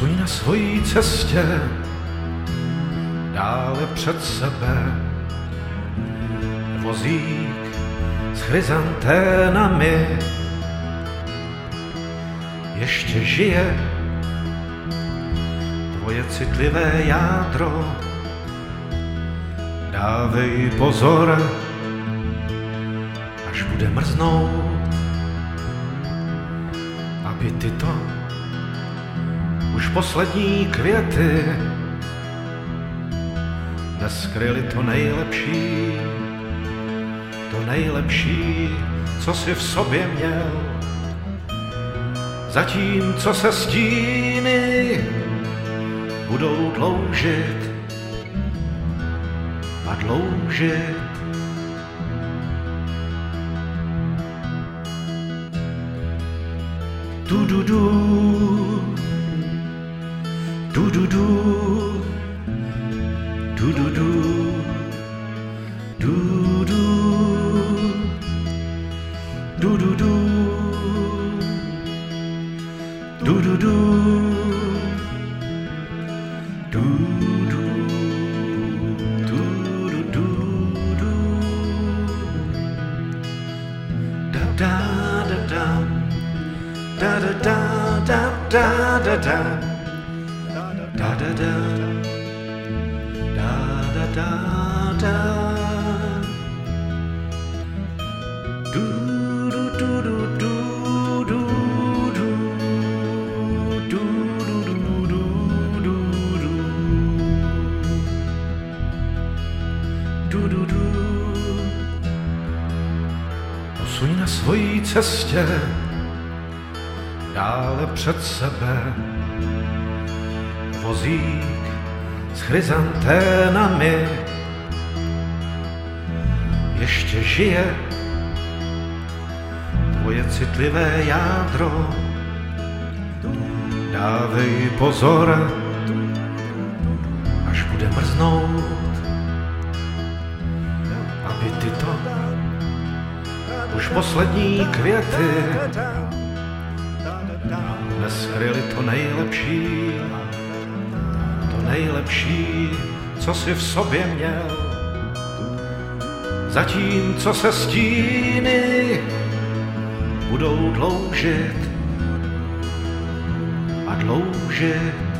Posuň na svojí cestě dále před sebe vozík s chryzanténami. Ještě žije tvoje citlivé jádro. Dávej pozor, až bude mrznout, aby tyto už poslední květy neskryly to nejlepší, co jsi v sobě měl. Zatímco se stíny budou dloužit a dloužit. Du-du-du, du-du-du, du-du-du, du-du, du-du-du, du-du-du, du-du, du-du-du, da-da-da-da, da-da-da-da-da-da-da, da-da-da, da-da-da-da, Posuň na svojí cestě dále před sebe vozík s chryzanténami. Ještě žije tvoje citlivé jádro. Dávej pozor, až bude mrznout, aby tyto už poslední květy neskryly to nejlepší, co jsi v sobě měl. Zatímco se stíny budou dloužit a dloužit.